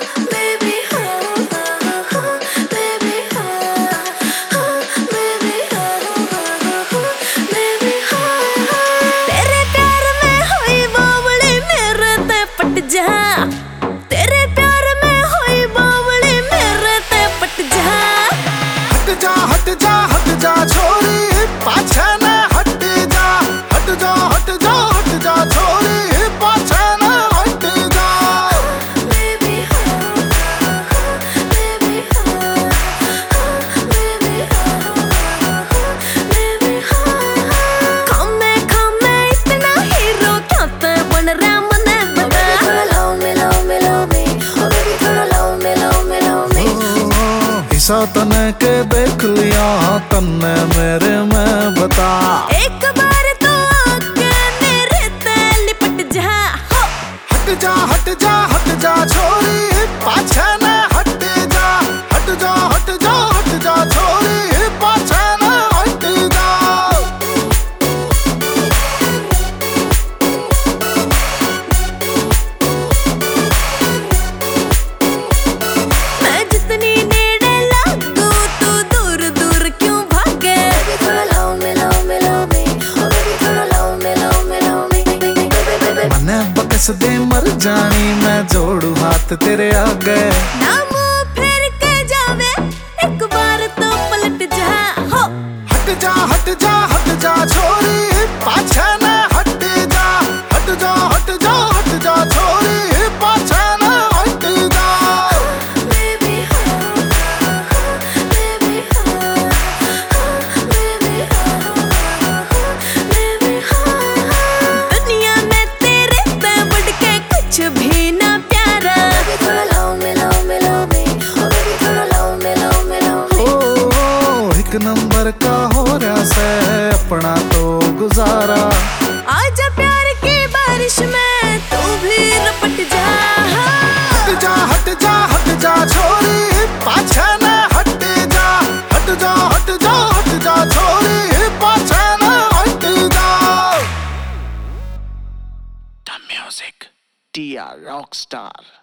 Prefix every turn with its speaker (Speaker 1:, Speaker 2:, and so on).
Speaker 1: तने के देख लिया तन्ने मेरे में बता,
Speaker 2: एक बार तो आके मेरे ते लिपट जा।
Speaker 1: हट जा हट जा हट जा छोरी पाछे न हट जा, हट जा हट जा हट जा छोरी पाछे न हट जा।
Speaker 2: मैं जितनी
Speaker 1: बकस दे मर जानी मैं जोड़ू हाथ तेरे आगे,
Speaker 2: ना मुंह फेर के जावे एक बार तो पलट जा। हो
Speaker 1: हट जा हट जा हट जा छोरी पाछे न हट जा, हट जा हट जा हट जा छोरी पाछे न हट जा।
Speaker 2: बेबी बेबी दुनिया में तेरे पे बढ़ के कुछ भी ना प्यारा। थोड़ा लाओ me
Speaker 1: ओ एक नंबर का हो रहा से अपना तो गुजारा,
Speaker 2: आजा प्यार की बारिश में तू भी रपट जा।
Speaker 1: हट जा हट जा हट जा छोरी पाछे न हट जा, हट जा हट जा हट जा छोरी पाछे न हट जा। The music, DR Rockstar.